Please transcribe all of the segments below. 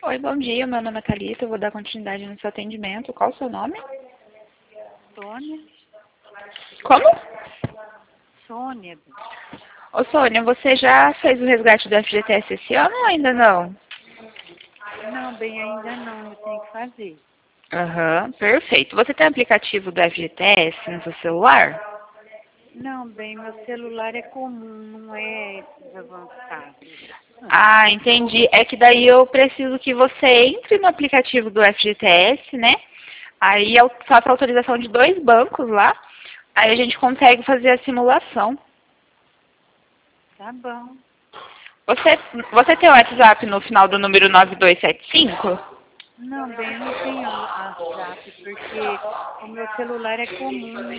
Oi, bom dia. Meu nome é Thalita. Eu vou dar continuidade no seu atendimento. Qual o seu nome? Sônia. Como? Sônia. Ô, Sônia, você já fez o resgate do FGTS esse ano ou ainda não? Não, bem, ainda não, eu tenho que fazer. Aham, perfeito. Você tem aplicativo do FGTS no seu celular? Não, bem, meu celular é comum, não é esses avançados. Ah, entendi. É que daí eu preciso que você entre no aplicativo do FGTS, né? Aí faça a autorização de 2 bancos lá. Aí a gente consegue fazer a simulação. Tá bom. Você tem o WhatsApp no final do número 9275? Não, bem, eu não tenho WhatsApp, porque o meu celular é comum, não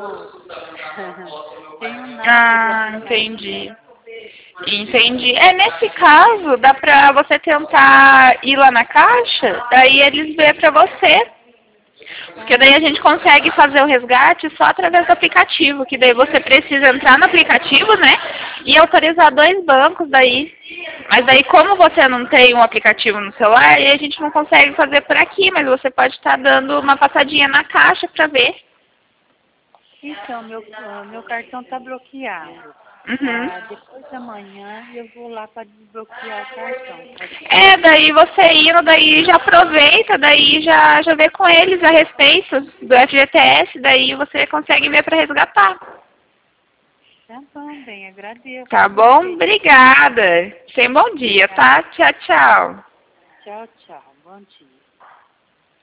tenho nada de Ah, aplicativo. entendi. Entendi. É, nesse caso, dá pra você tentar ir lá na caixa, daí eles vê pra você. Porque daí a Tá, gente consegue fazer o resgate só através do aplicativo, que daí você precisa entrar no aplicativo, né? E autorizar 2 bancos daí. Mas daí como você não tem um aplicativo no celular, aí a gente não consegue fazer por aqui, mas você pode estar dando uma passadinha na caixa pra ver. então, meu cartão está bloqueado. Uhum. Depois da manhã eu vou lá para desbloquear o cartão, pode É, ser? daí você indo, daí já aproveita, daí já vê com eles a respeito do FGTS, daí você consegue ver para resgatar. Tá bom, bem, agradeço a Tá bom? você. Obrigada. Sem bom dia, Tá? tá? Tchau, tchau. Tchau, tchau. Bom dia.